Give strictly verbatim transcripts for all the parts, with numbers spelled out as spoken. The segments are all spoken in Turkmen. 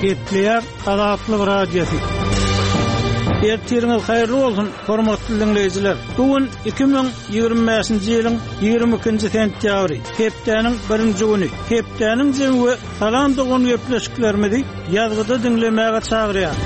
Gepleyer Azatlyk radiosu. Ertiriniz hayırlı olsun, hormatly dinleyijiler. Bugün iki bin ýygrimi beşinji ýylyň ýygrimi ikinji sentýabry, hepdeniň birinji güni. Hepdeniň jemgy salan dogun gepleşiklerimizi ýazgyda dinlemäge çagyrýar.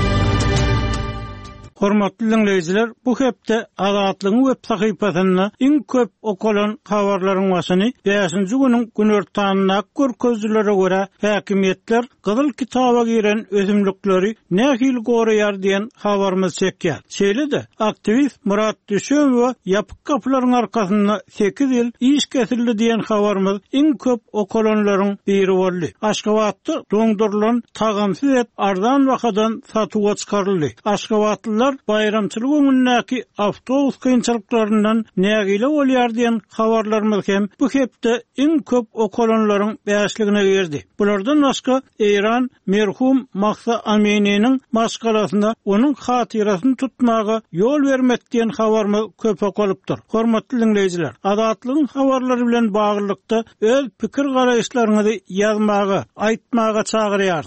Hormatly dinleyijiler, bu hepde Azatlygyň web sahypasyna iň köp okulan habarlaryň başyny beşinji güniň günortanyna görkezlere görä häkimetler Gyzyl kitaba giren özümlükleri nähil goraýar diýen habarymyz çekýär. Şeýle-de aktivist Murat Düşemow ýapyk kapylaryň arkasynda sekiz ýyl iş kesildi diýen habarymyz iň köp okulanlaryň biri boldy. Aşgabatda doňdurulan tagamsyz et arzan wakadan satyga çykaryldy. Aşgabatlylar bayramçylyk günündäki awtobus kynçylyklaryndan nägile bolýar diýen habarlarymyz hem bu hepde iň köp okulanlaryň beşligine berdi. Bulardan başga İran merhum Mahsa Amini'nin maskalasında onun hatirasyny tutmaga yol vermek diýen habarmy köp okulypdyr. Hormatly dinleyijiler, Azatlygyň habarlary bilen baglykda öz pikir garaýşlaryňyzy ýazmaga, aýtmaga çagyrýar.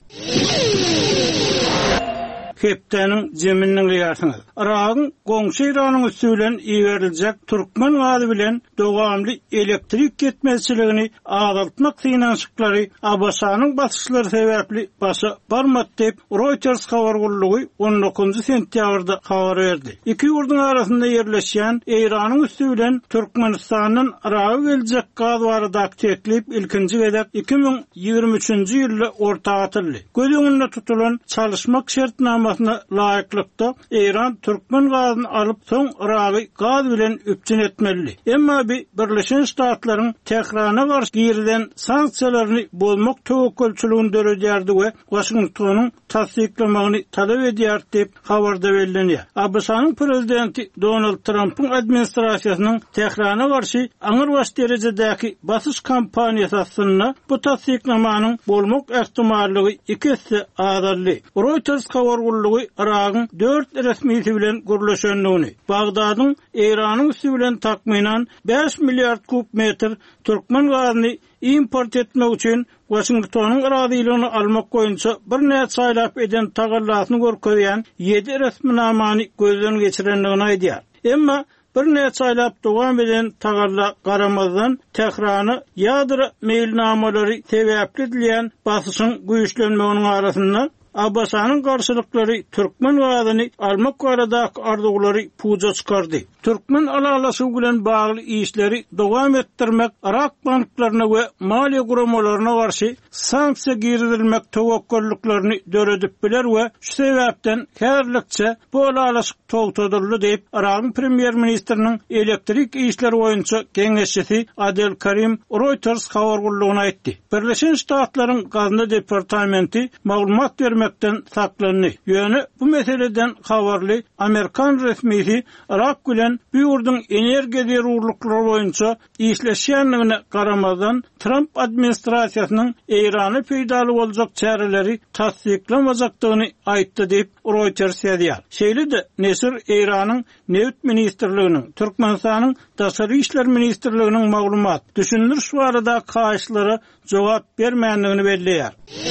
Hepdeniň jeminiň ýasyny. Iragyň goňşy Iranyň üstünden iýeriljek türkmen gazy bilen dowamly elektrik ketmezçiligini azaltmak synanşyklary Abaşanyň basyşlary sebäpli başa barmat diýip Reuters habar gullugy on dokuzunji sentýabrda habar berdi. Iki ýurduň arasynda ýerleşýän Iranyň üstünden Türkmenistanyň Iraga geljek gaz baradaky teklip ilkinji gezek iki bin ýygrimi üçinji ýylda ortaga atyldy. Göz öňünde tutulan çalışmak şertnama laýyklykda İran Türkmen gazyny alyp soň Iragy gaz bilen üpçün etmeli. Emma Birleşen Ştatlaryň Tehrana garşy girilen sanksiýalaryny bolmak töwekkülçiligini döredýärdi we Washingtonyň tasdiklamagyny talap edýär diýip habarda berildi. Abaşanyň prezidenti Donald Trump'yň administrasiýasynyň Tehrana garşy aňyr baş derejedäki basyş kampaniýasyna bu tasdiklamanyň bolmak ähtimalligi iki hisse azaldy. Reuters habar Iragyň dört resmisi bilen gürleşenligini, Bagdadyň Iranyň üstü bilen takminan beş milliard kub metr türkmen gazyny import etmek üçin Washingtonyň razylygyny almak boýunça bir näçe saýlap eden tagallasyny görkezýän ýedi resminamany gözden geçirenligini aýdýar. Emma bir näçe saýlap dowam eden tagalla garamazdan Tehrany ýadyr meýilnamalary sebäpli edilýän basyşyň güýçlenmeginiň arasynda Abaşanyň garşylyklary türkmen gazyny almak baradaky arzuwlary puja çykardy. Türkmen alalasy bilen bagly işleri dowam etdirmek Irak banklaryna we maliýe guramalaryna garşy sanksiýa girilmek töwekküllüklerini döredip biler we şu sebäpden häzirlikçe bu alalasy togtadyldy diýip Iragyň premier ministriniň elektrik işleri boýunça geňeşçisi Adel Karim Reuters habar gullugyna aýtdy. Birleşen Ştatlaryň gazyny departamenti maglumat bermekden saklandy. Ýöne bu meseleden habarly Amerikan resmisi Irak bilen bu ýurduň energiýa zerurlyklary boýunça işleşýänligine garamazdan Trump administrasiýasynyň Irany peýdaly boljak çäreleri tasdiklamajakdygyny aýtdy diýip Reuters ýazýar. Şeýle-de Nesir Iranyň Neft ministrliginiň, Türkmenistanyň Daşary işler ministrliginiň maglumat, düşündiriş barada kaýşlary jogap bermänligini belleýär.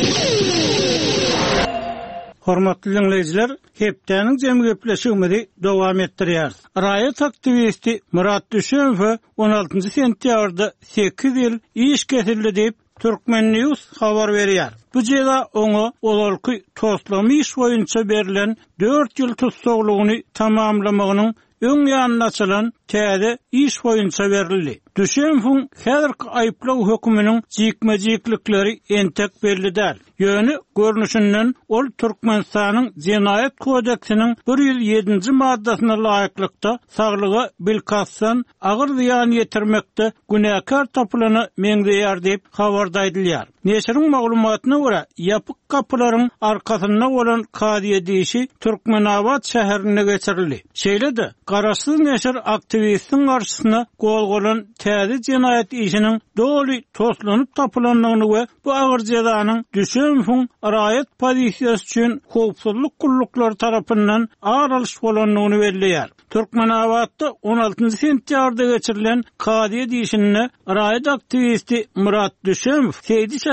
Hormatly dinleyijiler, hepdeniň jemgy gepleşigimizi dowam etdirýär. Raýat aktivisti Murat Düşemow on altynji sentýabrda sekiz ýyl iş kesildi diýip Türkmen News habar berýär. Bu jeda oňa olalky toslamy iş boýunça berilen dört ýyl tutsaglygyny tamamlamagynyň öň ýanyna açylan täze iş boýunça berildi. Düşemow häzirki aýplaw höküminiň jikmejiklikleri entek belli däl. Ýöne görnüşinden ol Türkmenistanyň Jenaýat kodeksiniň bir ýüz ýedinji maddasyna laýyklykda saglyga bilkassan agyr ziýan ýetirmekde günäkar tapylany meňzeýär diýip habarda aýdylýar. Neşiriň maglumatyna görä, ýapyk kapylaryň arkasynda bolan kadiýe diýişi Türkmenabad şäherine geçirildi. Şeýle-de garaşsyz neşir aktivistiň garşysyna golgolan täze jenaýat işiniň doly toslanyp tapylanlygyny we bu agyr jezanyň Düşemow raýat pozisiýasy üçin howpsuzlyk gullukları tarapyndan aralyş bolanlygyny belleýär. Türkmenabadda on altynji sentýabrda geçirilen kadiýe diýişine raýat aktivisti Murat Düşemow